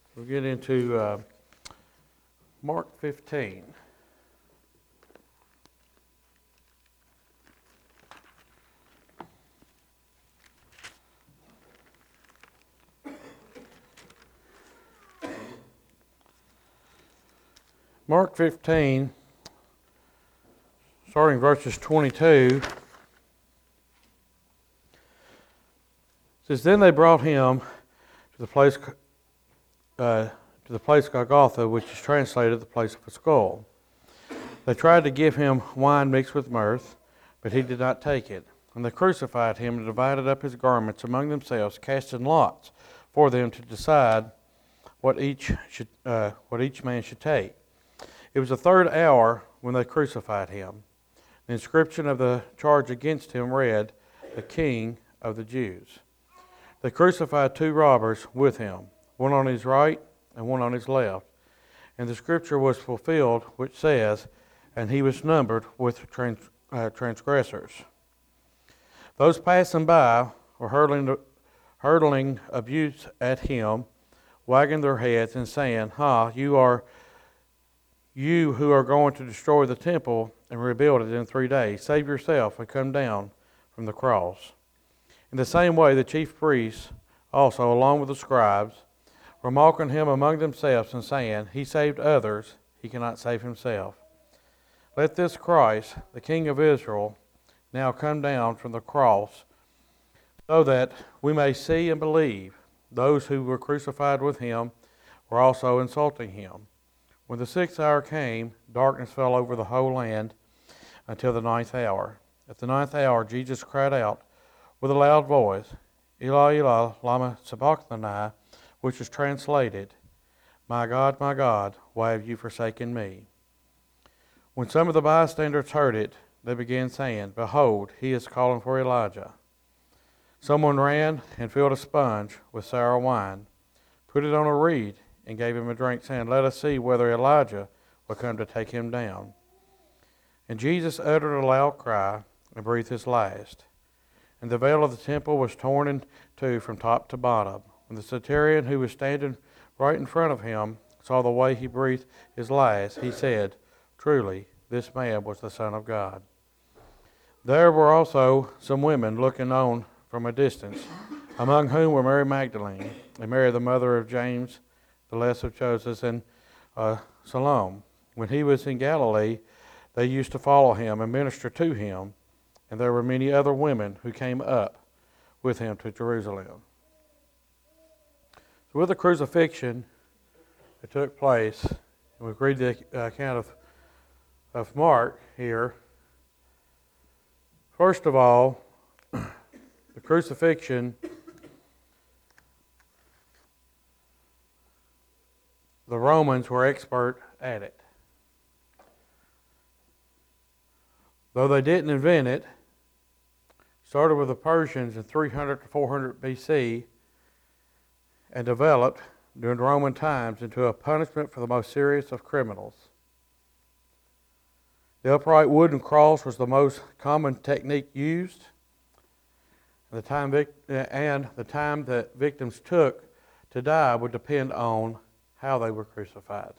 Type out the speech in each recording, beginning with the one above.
We'll get into Mark 15. Mark 15, starting verses 22, says, "Then they brought him to the place Golgotha, which is translated the place of a skull. They tried to give him wine mixed with myrrh, but he did not take it. And they crucified him and divided up his garments among themselves, casting lots for them to decide what each man should take. It was the third hour when they crucified him. The inscription of the charge against him read, 'The King of the Jews.' They crucified two robbers with him, one on his right and one on his left. And the scripture was fulfilled, which says, 'And he was numbered with transgressors.' Those passing by were hurling abuse at him, wagging their heads and saying, 'Ha, you who are going to destroy the temple and rebuild it in 3 days, save yourself and come down from the cross.' In the same way, the chief priests also, along with the scribes, were mocking him among themselves and saying, 'He saved others, he cannot save himself. Let this Christ, the King of Israel, now come down from the cross, so that we may see and believe.' Those who were crucified with him were also insulting him. When the 6th hour came, darkness fell over the whole land until the 9th hour. At the 9th hour, Jesus cried out with a loud voice, 'Eli, Eli, lama sabachthani,' which is translated, 'My God, why have you forsaken me?' When some of the bystanders heard it, they began saying, 'Behold, he is calling for Elijah.' Someone ran and filled a sponge with sour wine, put it on a reed, and gave him a drink, saying, 'Let us see whether Elijah will come to take him down.' And Jesus uttered a loud cry and breathed his last. And the veil of the temple was torn in two from top to bottom. When the centurion who was standing right in front of him saw the way he breathed his last, he said, 'Truly, this man was the Son of God.' There were also some women looking on from a distance, among whom were Mary Magdalene, and Mary the mother of James, the less of Joseph, and Salome. When he was in Galilee, they used to follow him and minister to him, and there were many other women who came up with him to Jerusalem." So with the crucifixion that took place, and we read the account of Mark here, first of all, the crucifixion, the Romans were expert at it. Though they didn't invent it, started with the Persians in 300 to 400 BC and developed during Roman times into a punishment for the most serious of criminals. The upright wooden cross was the most common technique used. The time that victims took to die would depend on how they were crucified.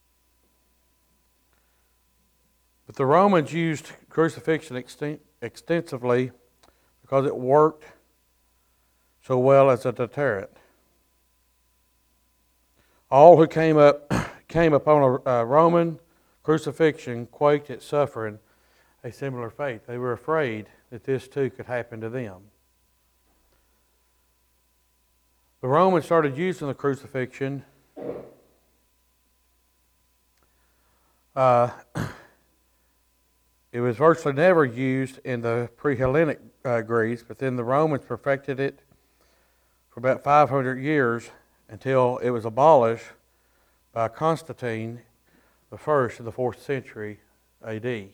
But the Romans used crucifixion extensively because it worked so well as a deterrent. All who came upon a Roman crucifixion quaked at suffering a similar fate. They were afraid that this too could happen to them. The Romans started using the crucifixion it was virtually never used in the pre-Hellenic Greece, but then the Romans perfected it for about 500 years until it was abolished by Constantine the First in the 4th century AD.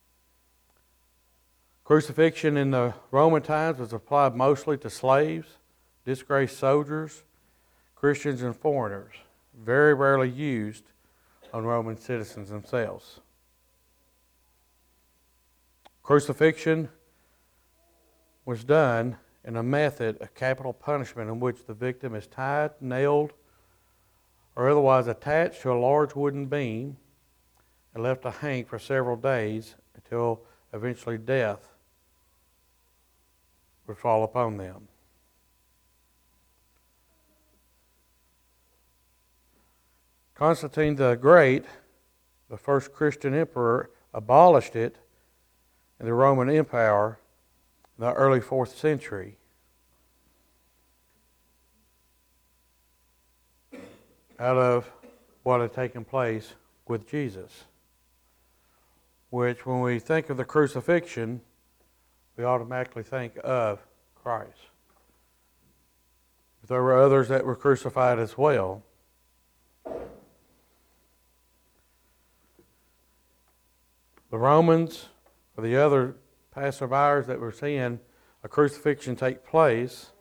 Crucifixion in the Roman times was applied mostly to slaves, disgraced soldiers, Christians, and foreigners. Very rarely used on Roman citizens themselves. Crucifixion was done in a method of capital punishment in which the victim is tied, nailed, or otherwise attached to a large wooden beam and left to hang for several days until eventually death would fall upon them. Constantine the Great, the first Christian emperor, abolished it in the Roman Empire in the early 4th century. Out of what had taken place with Jesus, which when we think of the crucifixion, we automatically think of Christ. But there were others that were crucified as well. The Romans, or the other passerbyers that were seeing a crucifixion take place,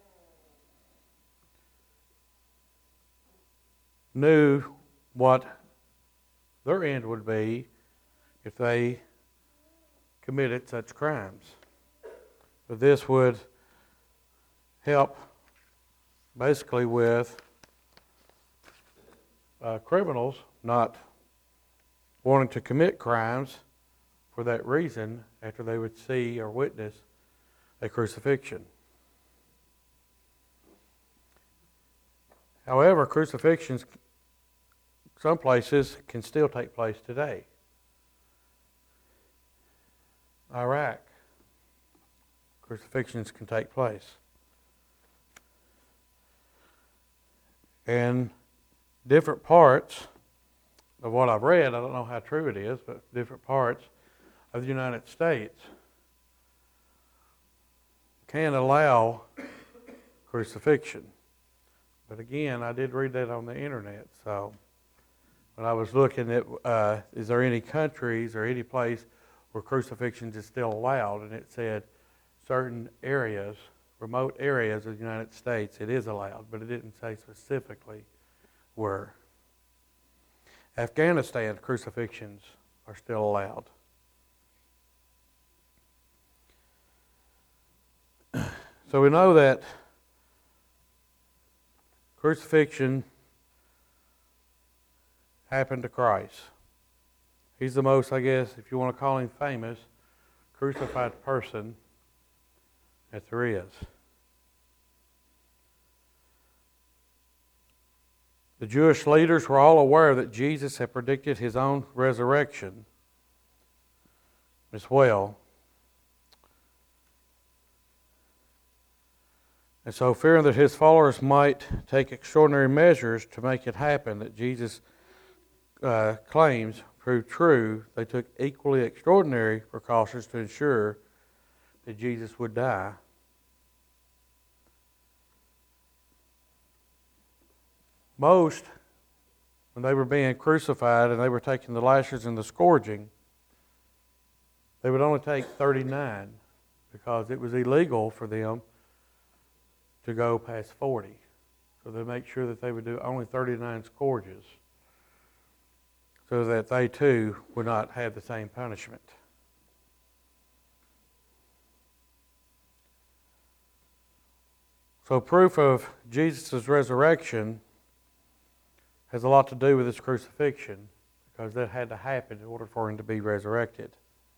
knew what their end would be if they committed such crimes. But this would help basically with criminals not wanting to commit crimes for that reason after they would see or witness a crucifixion. However, crucifixions, some places, can still take place today. Iraq, crucifixions can take place. And different parts of what I've read, I don't know how true it is, but different parts of the United States can allow crucifixion. But again, I did read that on the internet, so when I was looking at, is there any countries or any place where crucifixion is still allowed, and it said certain areas, remote areas of the United States, it is allowed, but it didn't say specifically where. Afghanistan, crucifixions are still allowed. So we know that crucifixion happened to Christ. He's the most, I guess, if you want to call him famous, crucified person that there is. The Jewish leaders were all aware that Jesus had predicted his own resurrection as well. And so, fearing that his followers might take extraordinary measures to make it happen, that Jesus' claims proved true, they took equally extraordinary precautions to ensure that Jesus would die. Most, when they were being crucified and they were taking the lashes and the scourging, they would only take 39 because it was illegal for them to go past 40. So they make sure that they would do only 39 scourges so that they too would not have the same punishment. So proof of Jesus' resurrection has a lot to do with his crucifixion, because that had to happen in order for him to be resurrected.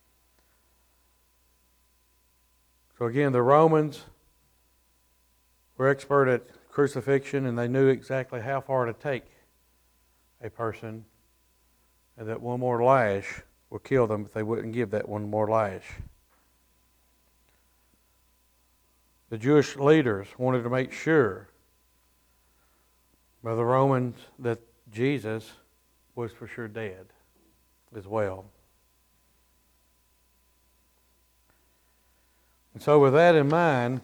So again, the Romans were expert at crucifixion, and they knew exactly how far to take a person, and that one more lash would kill them if they wouldn't give that one more lash. The Jewish leaders wanted to make sure by the Romans that Jesus was for sure dead as well. And so with that in mind,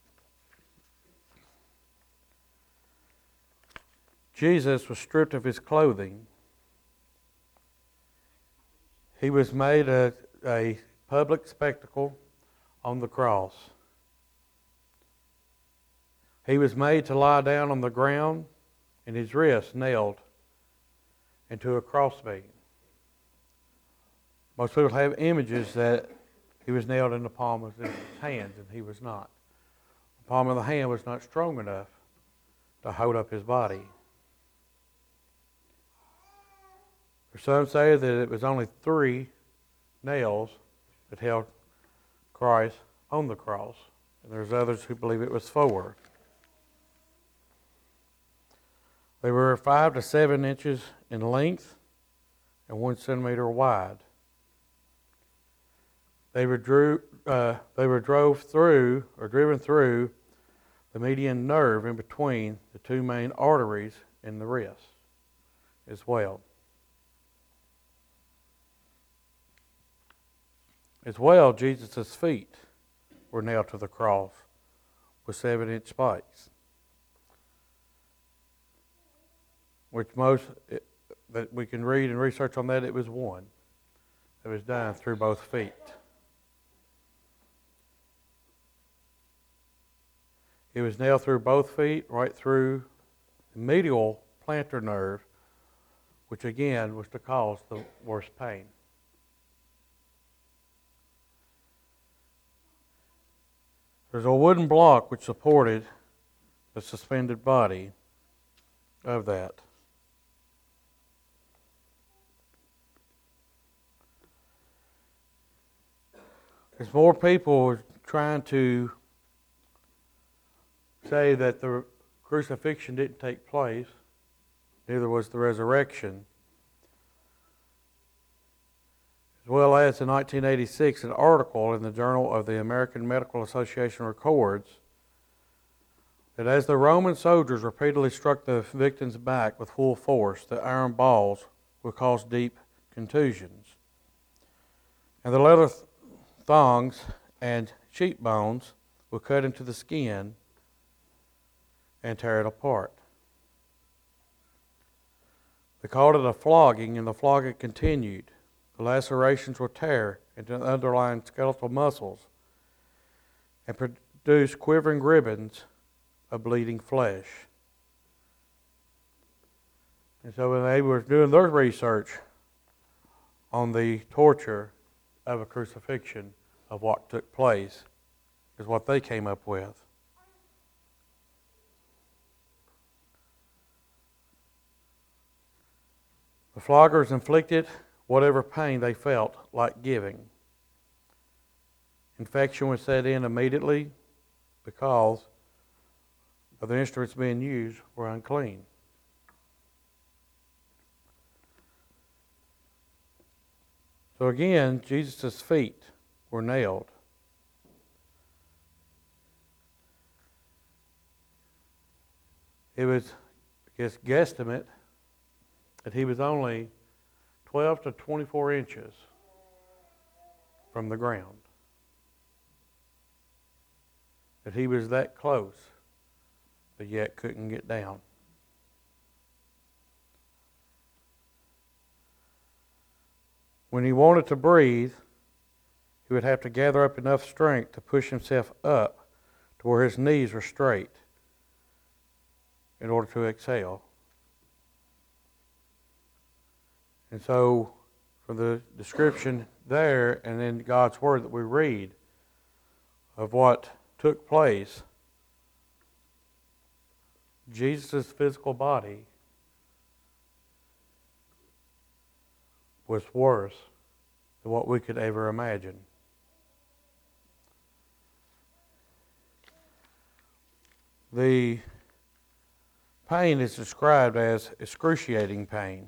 Jesus was stripped of his clothing. He was made a public spectacle on the cross. He was made to lie down on the ground and his wrists nailed into a crossbeam. Most people have images that he was nailed in the palm of his hands, and he was not. The palm of the hand was not strong enough to hold up his body. Some say that it was only 3 nails that held Christ on the cross, and there's others who believe it was 4. They were 5 to 7 inches in length and 1 centimeter wide. They were driven through the median nerve in between the 2 main arteries in the wrist as well. As well, Jesus' feet were nailed to the cross with 7-inch spikes, which most that we can read and research on that, it was 1 that was done through both feet. It was nailed through both feet, right through the medial plantar nerve, which again was to cause the worst pain. There's a wooden block which supported the suspended body of that. As more people were trying to say that the crucifixion didn't take place, neither was the resurrection. As well as in 1986, an article in the Journal of the American Medical Association records that as the Roman soldiers repeatedly struck the victim's back with full force, the iron balls would cause deep contusions. And the leather thongs and cheekbones would cut into the skin and tear it apart. They called it a flogging, and the flogging continued. The lacerations would tear into the underlying skeletal muscles and produce quivering ribbons of bleeding flesh. And so when they were doing their research on the torture of a crucifixion, of what took place, is what they came up with. The floggers inflicted whatever pain they felt like giving. Infection was set in immediately because of the instruments being used were unclean. So again, Jesus' feet were nailed. It was, I guess, guesstimate that he was only 12 to 24 inches from the ground. That he was that close, but yet couldn't get down. When he wanted to breathe, he would have to gather up enough strength to push himself up to where his knees were straight in order to exhale. And so, from the description there and in God's Word that we read of what took place, Jesus' physical body was worse than what we could ever imagine. The pain is described as excruciating pain.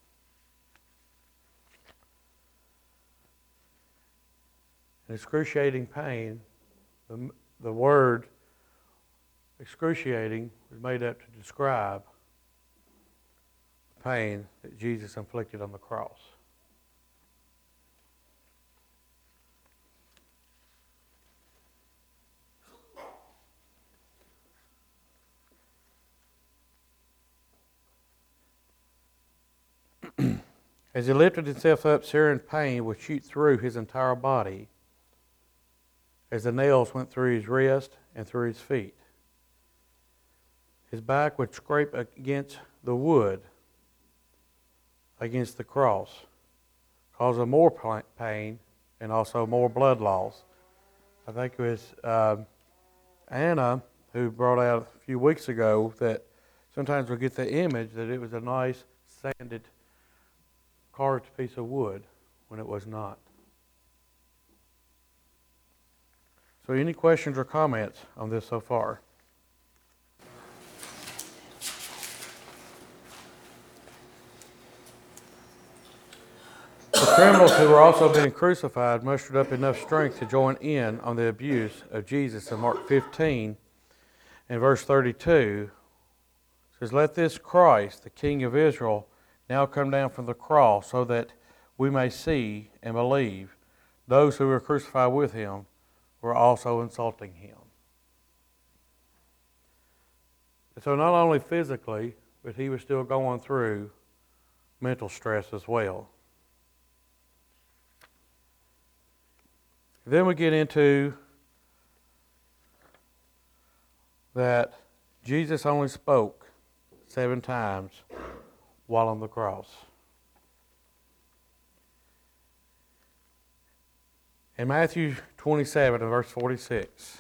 And excruciating pain, the word excruciating was made up to describe the pain that Jesus inflicted on the cross. As he lifted himself up, searing pain would shoot through his entire body as the nails went through his wrist and through his feet. His back would scrape against the wood, against the cross, causing more pain and also more blood loss. I think it was Anna who brought out a few weeks ago that sometimes we get the image that it was a nice sanded carved piece of wood when it was not. So any questions or comments on this so far? The criminals who were also being crucified mustered up enough strength to join in on the abuse of Jesus in Mark 15 and verse 32. It says, "Let this Christ, the King of Israel, now come down from the cross so that we may see and believe. Those who were crucified with him were also insulting him." And so not only physically, but he was still going through mental stress as well. Then we get into that Jesus only spoke 7 times while on the cross. In Matthew 27 and verse 46,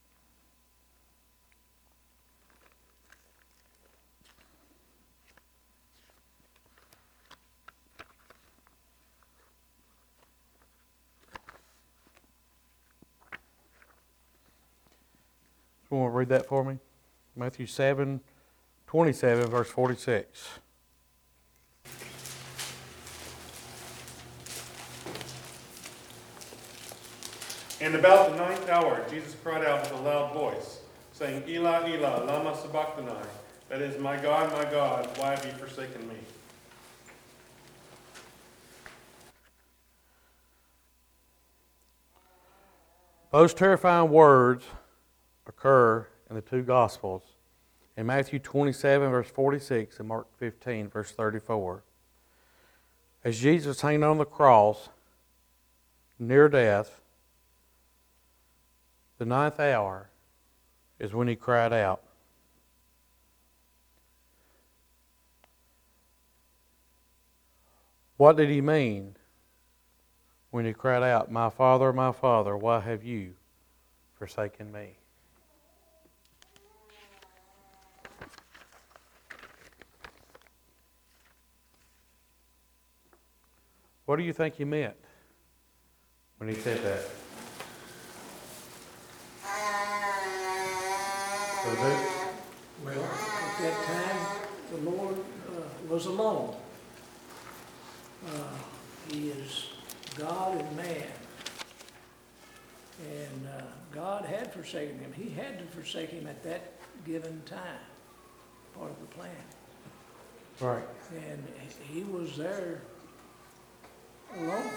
you want to read that for me? Matthew 7:27, verse 46. And about the 9th hour, Jesus cried out with a loud voice, saying, Eli, Eli, lama sabachthani? That is, my God, why have you forsaken me? Those terrifying words occur in the 2 Gospels, in Matthew 27, verse 46, and Mark 15, verse 34. As Jesus was hanging on the cross, near death, the 9th hour is when he cried out. What did he mean when he cried out, my Father, why have you forsaken me?" What do you think he meant when he said that? Well, at that time, the Lord was alone. He is God and man. And God had forsaken him. He had to forsake him at that given time, part of the plan. Right. And he was there alone.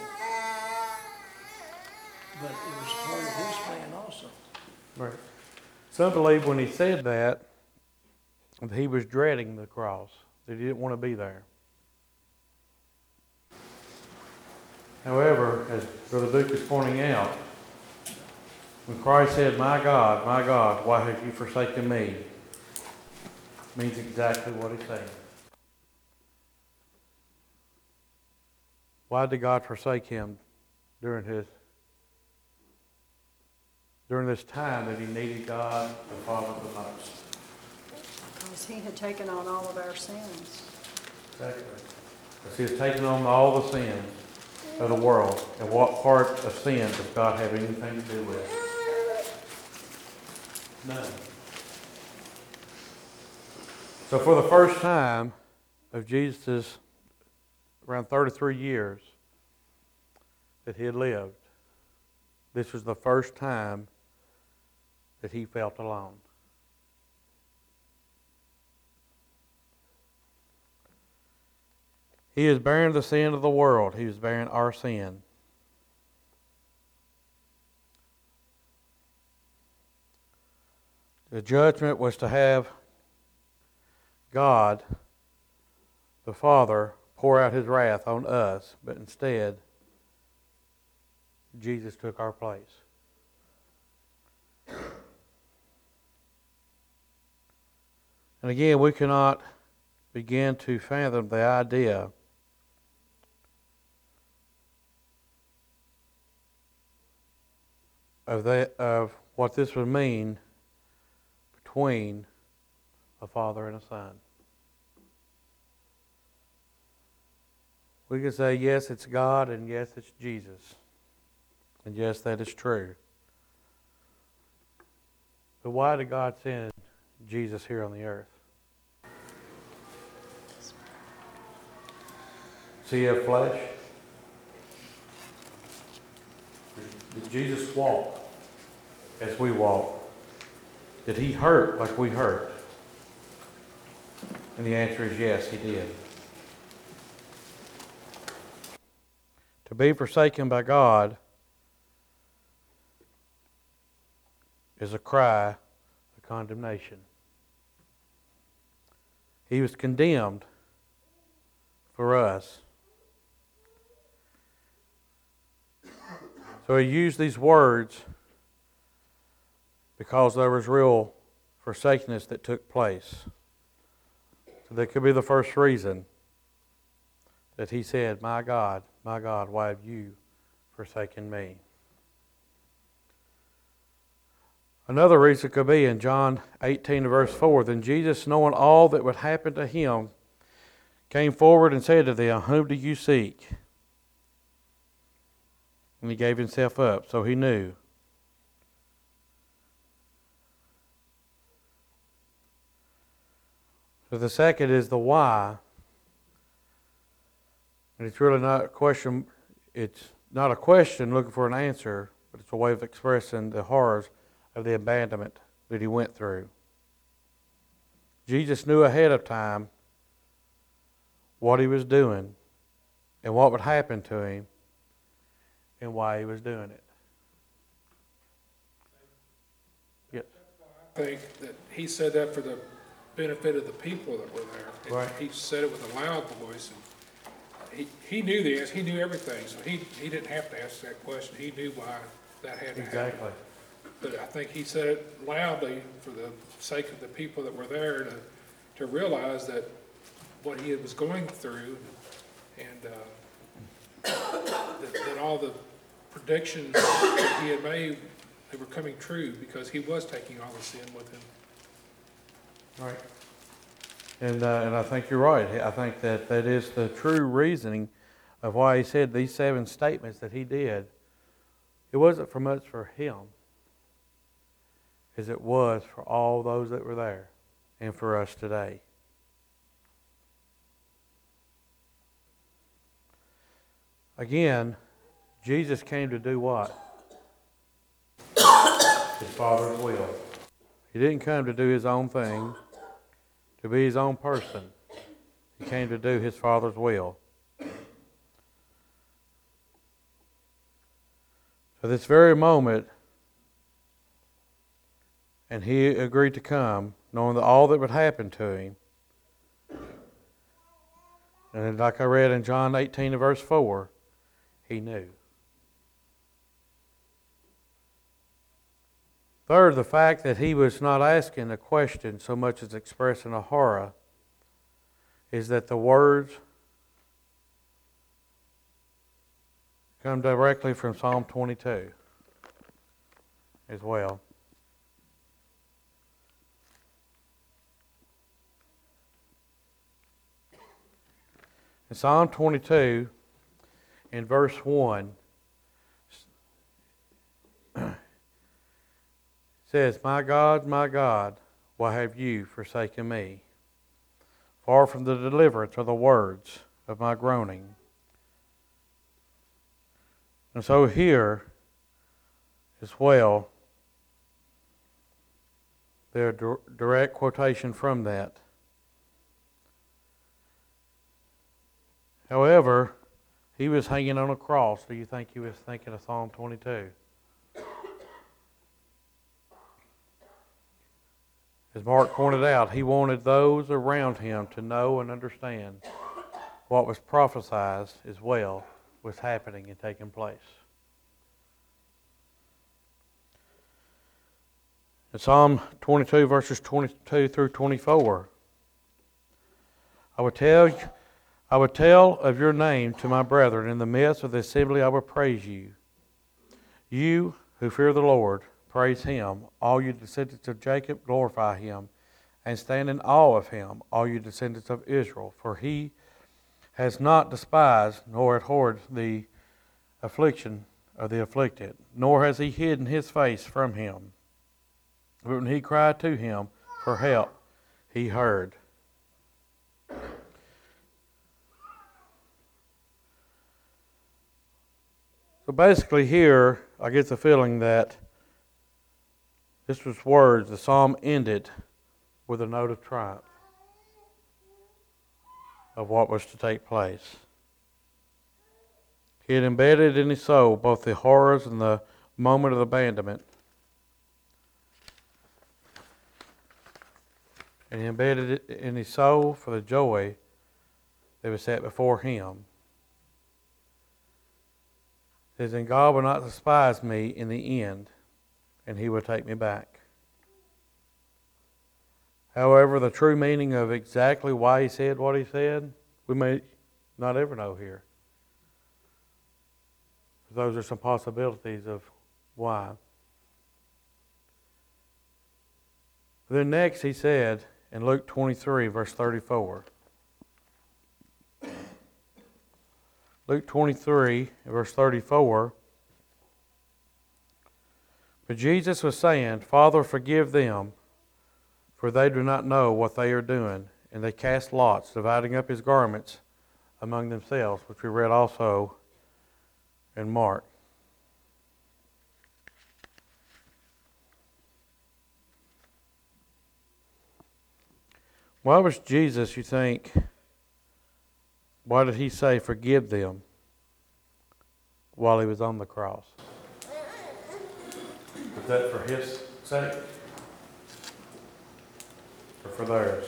But it was part of his plan also. Right. Some believe when he said that he was dreading the cross, that he didn't want to be there. However, as Brother Duke is pointing out, when Christ said, my God, why have you forsaken me?" means exactly what he's saying. Why did God forsake him during this time that he needed God the Father the most? Because he had taken on all of our sins. Exactly. Because he has taken on all the sins of the world. And what part of sin does God have anything to do with? None. So for the first time of Jesus' around 33 years that he had lived, this was the first time that he felt alone. He is bearing the sin of the world. He was bearing our sin. The judgment was to have God, the Father, pour out his wrath on us, but instead, Jesus took our place. And again, we cannot begin to fathom the idea of what this would mean between a father and a son. We can say, yes, it's God, and yes, it's Jesus. And yes, that is true. But why did God send Jesus here on the earth? Does he have flesh? Did Jesus walk as we walk? Did he hurt like we hurt? And the answer is yes, he did. To be forsaken by God is a cry of condemnation. He was condemned for us. So he used these words because there was real forsakenness that took place. So that could be the first reason that he said, my God, why have you forsaken me? Another reason could be in John 18 verse 4, then Jesus, knowing all that would happen to him, came forward and said to them, whom do you seek? And he gave himself up, so he knew. So the second is the why. And it's really not a question, it's not a question looking for an answer, but it's a way of expressing the horrors of the abandonment that he went through. Jesus knew ahead of time what he was doing and what would happen to him and why he was doing it. Yes. I think that he said that for the benefit of the people that were there. And Right. he said it with a loud voice. And he knew the answer. He knew everything. So he didn't have to ask that question. He knew why that had to happen. Exactly. But I think he said it loudly for the sake of the people that were there to realize that what he was going through and that all the predictions that he had made, they were coming true because he was taking all the sin with him. Right. And I think you're right. I think that is the true reasoning of why he said these 7 statements that he did. It wasn't so much for him as it was for all those that were there and for us today. Again, Jesus came to do what? His Father's will. He didn't come to do his own thing, to be his own person. He came to do his Father's will. So this very moment, and he agreed to come, knowing that all that would happen to him. And like I read in John 18 verse 4, he knew. Third, the fact that he was not asking a question so much as expressing a horror is that the words come directly from Psalm 22 as well. In Psalm 22, in verse 1, says, my God, why have you forsaken me? Far from the deliverance are the words of my groaning. And so here as well, there's a direct quotation from that. However, he was hanging on a cross. Do you think he was thinking of Psalm 22? As Mark pointed out, he wanted those around him to know and understand what was prophesied as well was happening and taking place. In Psalm 22, verses 22 through 24, I would tell of your name to my brethren. In the midst of the assembly I will praise you. You who fear the Lord, praise him. All you descendants of Jacob, glorify him. And stand in awe of him, all you descendants of Israel. For he has not despised nor abhorred the affliction of the afflicted, nor has he hidden his face from him. But when he cried to him for help, he heard. So basically here, I get the feeling that this was words, the psalm ended with a note of triumph of what was to take place. He had embedded in his soul both the horrors and the moment of abandonment. And he embedded it in his soul for the joy that was set before him. It says, and God will not despise me in the end, and he will take me back. However, the true meaning of exactly why he said what he said, we may not ever know here. Those are some possibilities of why. Then next he said in Luke 23, verse 34. Luke 23, verse 34. But Jesus was saying, Father, forgive them, for they do not know what they are doing. And they cast lots, dividing up his garments among themselves, which we read also in Mark. Why was Jesus, you think, why did he say forgive them while he was on the cross? Was that for his sake or for theirs?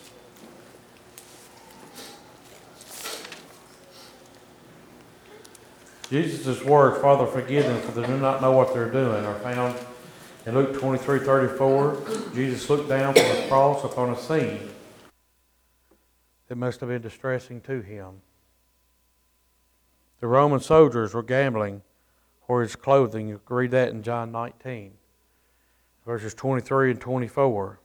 Jesus' words, Father, forgive them, for they do not know what they're doing, are found in Luke 23:34. Jesus looked down from the cross upon a scene that must have been distressing to him. The Roman soldiers were gambling for his clothing. You can read that in John 19, verses 23 and 24.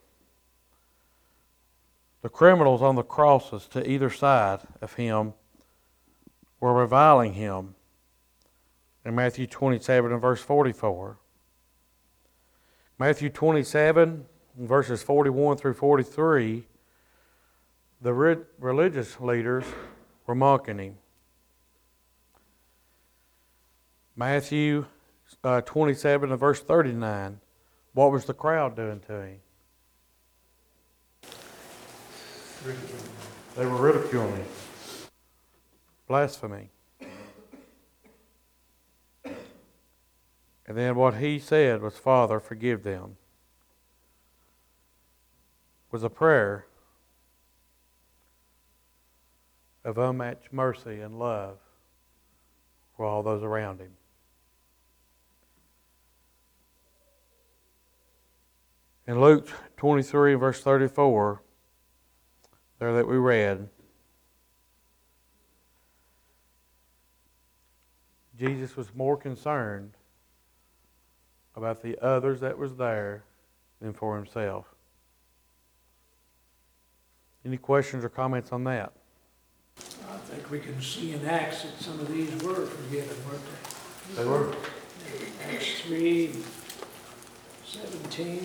The criminals on the crosses to either side of him were reviling him. In Matthew 27 and verse 44. Matthew 27, verses 41 through 43, the religious leaders were mocking him. Matthew 27 and verse 39, what was the crowd doing to him? They were ridiculing him. Blasphemy. And then what he said was, Father, forgive them. Was a prayer of unmatched mercy and love for all those around him. In Luke 23 verse 34, there that we read, Jesus was more concerned about the others that was there than for himself. Any questions or comments on that? I think we can see in Acts that some of these were forgiven, weren't they? They were. Acts 3:17.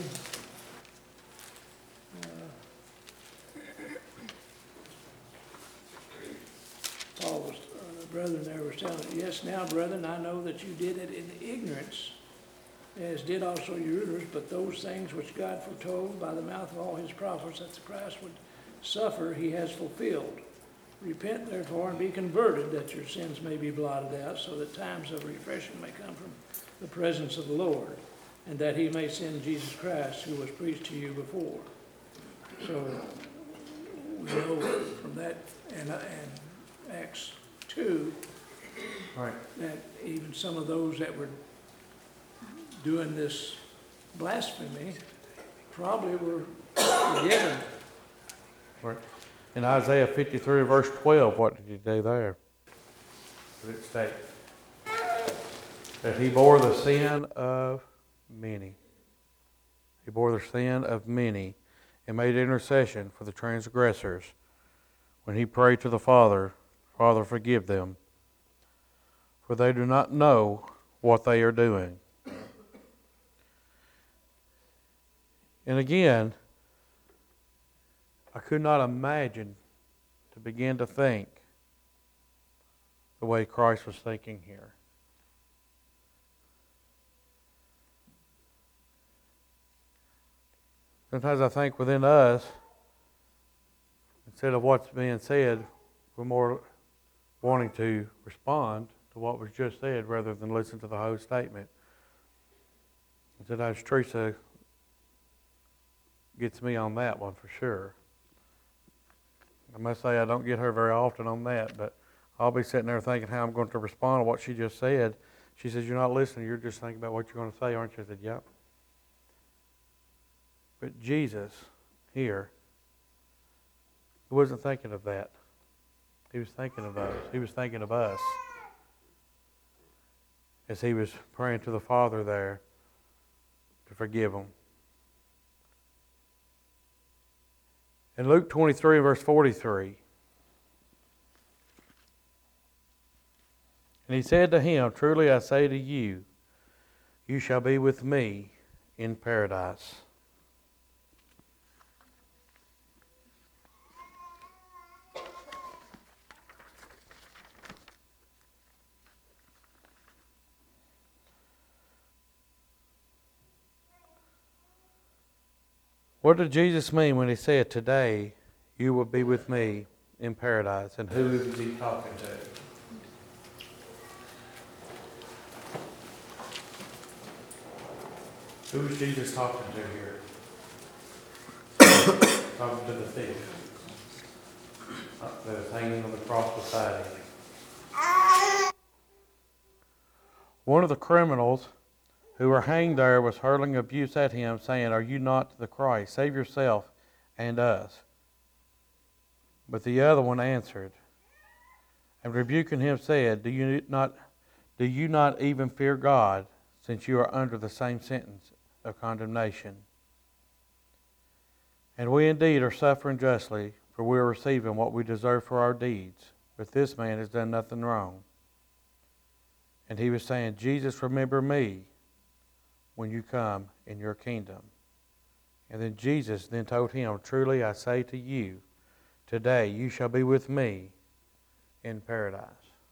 Paul was, the brethren there was telling it, yes, now, brethren, I know that you did it in ignorance, as did also your rulers, but those things which God foretold by the mouth of all his prophets that the Christ would suffer, he has fulfilled. Repent therefore and be converted, that your sins may be blotted out, so that times of refreshing may come from the presence of the Lord, and that he may send Jesus Christ, who was preached to you before. So we know from that and Acts 2 Right. that even some of those that were doing this blasphemy probably were forgiven. Right. In Isaiah 53 verse 12, what did he do there? What did it state? That he bore the sin of many. He bore the sin of many and made intercession for the transgressors when he prayed to the Father Father, forgive them, for they do not know what they are doing. And again, I could not imagine to begin to think the way Christ was thinking here. Sometimes I think within us, instead of what's being said, we're more wanting to respond to what was just said rather than listen to the whole statement. And sometimes Teresa gets me on that one for sure. I must say I don't get her very often on that, but I'll be sitting there thinking how I'm going to respond to what she just said. She says, "You're not listening, you're just thinking about what you're going to say, aren't you?" I said, "Yep." But Jesus here, he wasn't thinking of that. He was thinking of those. He was thinking of us as he was praying to the Father there to forgive them. In Luke 23, verse 43, and he said to him, "Truly I say to you, you shall be with me in paradise." What did Jesus mean when he said, "Today you will be with me in paradise"? And who is he talking to? Who is Jesus talking to here? Talking to the thief that was hanging on the cross beside him. One of the criminals who were hanged there was hurling abuse at him, saying, "Are you not the Christ? Save yourself and us." But the other one answered, and rebuking him said, Do you not even fear God, since you are under the same sentence of condemnation? And we indeed are suffering justly, for we are receiving what we deserve for our deeds. But this man has done nothing wrong. And he was saying, "Jesus, remember me when you come in your kingdom." And then Jesus then told him, "Truly I say to you, today you shall be with me in paradise."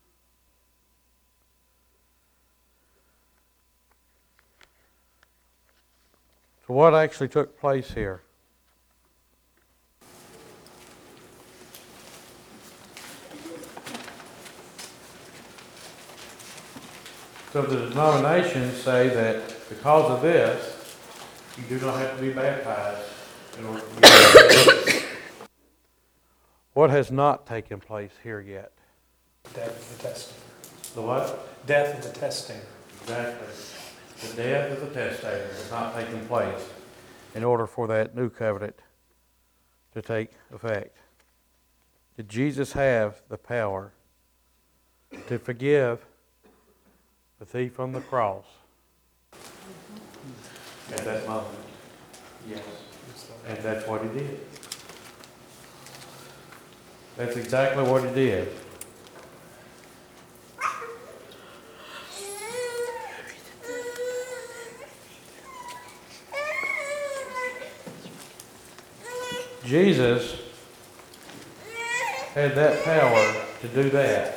So what actually took place here? So the denominations say that because of this, you do not have to be baptized in order to be baptized. What has not taken place here yet? Death of the testing. The what? Death of the testing. Exactly. The death of the testator has not taken place in order for that new covenant to take effect. Did Jesus have the power to forgive the thief on the cross at that moment? Yes. And that's what he did. That's exactly what he did. Jesus had that power to do that.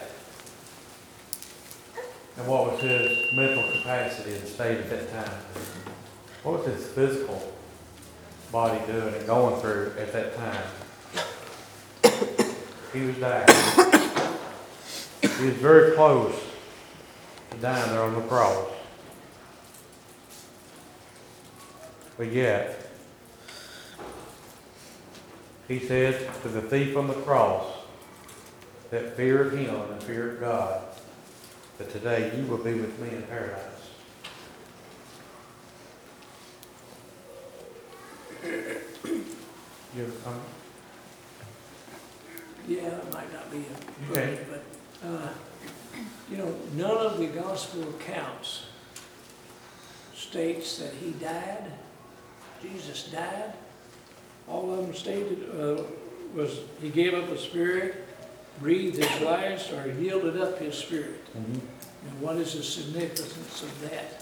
And what was his mental capacity and state at that time? What was his physical body doing and going through at that time? He was dying. He was very close to dying there on the cross. But yet, he said to the thief on the cross that feared him and feared God, that today you will be with me in paradise. You have a comment? Yeah, it might not be a Okay. but, none of the gospel accounts states that he died, Jesus died. All of them stated was he gave up his spirit, breathed his last or yielded up his spirit. And what is the significance of that?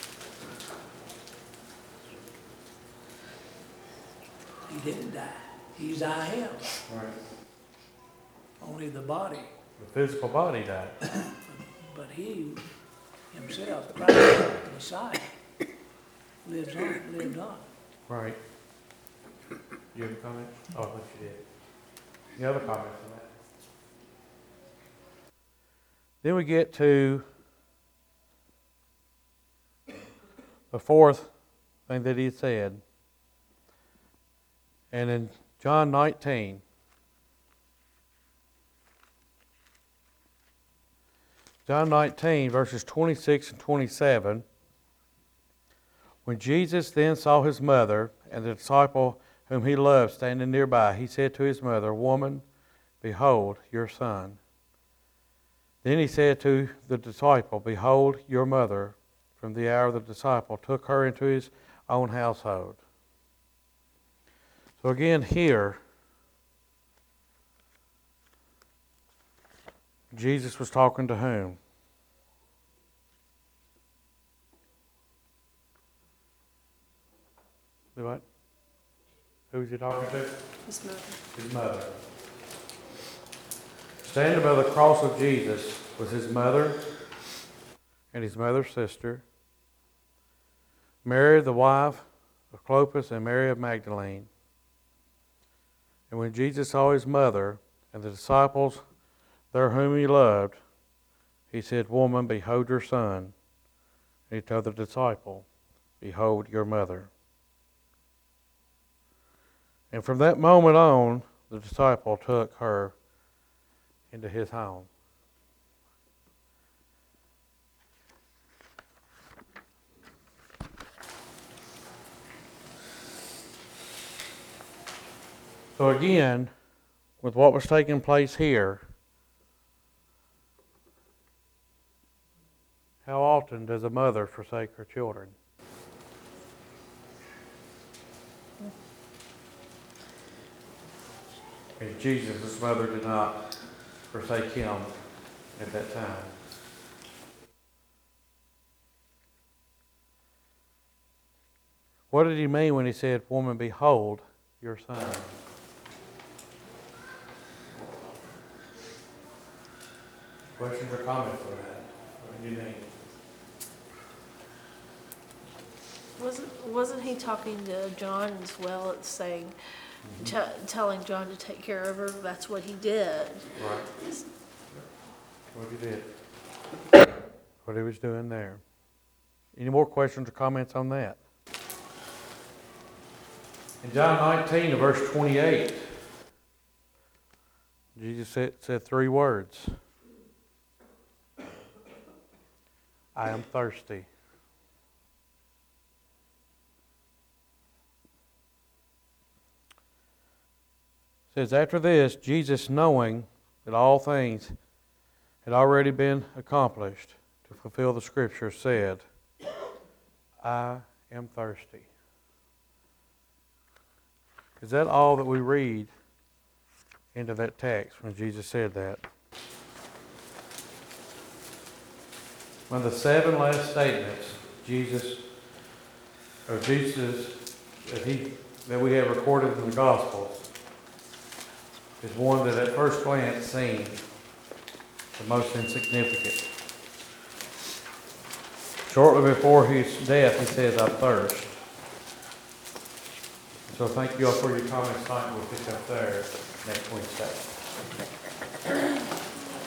He didn't die. He's I am. Right. Only the body. The physical body died. But he himself, Christ, the Messiah, lived on. Right. You have a comment? Oh, I thought you did. Any other comments on that? Then we get to the fourth thing that he said. And in John 19, verses 26 and 27, when Jesus then saw his mother and the disciple whom he loved standing nearby, he said to his mother, "Woman, behold your son." Then he said to the disciple, "Behold your mother." From the hour the disciple took her into his own household. So again here, Jesus was talking to whom? What? Who was he talking to? His mother. His mother. Standing by the cross of Jesus was his mother and his mother's sister, Mary, the wife of Clopas, and Mary of Magdalene. And when Jesus saw his mother and the disciples there whom he loved, he said, "Woman, behold your son." And he told the disciple, "Behold your mother." And from that moment on, the disciple took her into his home. So again, with what was taking place here, how often does a mother forsake her children? And Jesus' mother did not forsake him at that time. What did he mean when he said, "Woman, behold your son"? Questions or comments on that? What do you mean? Wasn't he talking to John as well, it's saying, telling John to take care of her? That's what he did. Right. What he did. What he was doing there. Any more questions or comments on that? In John 19, verse 28, Jesus said three words. I am thirsty. It says, after this, Jesus, knowing that all things had already been accomplished to fulfill the Scripture, said, I am thirsty. Is that all that we read into that text when Jesus said that? One of the 7 last statements that we have recorded in the Gospels is one that at first glance seemed the most insignificant. Shortly before his death, he says, I thirst. So thank you all for your comments tonight. We'll pick up there next Wednesday.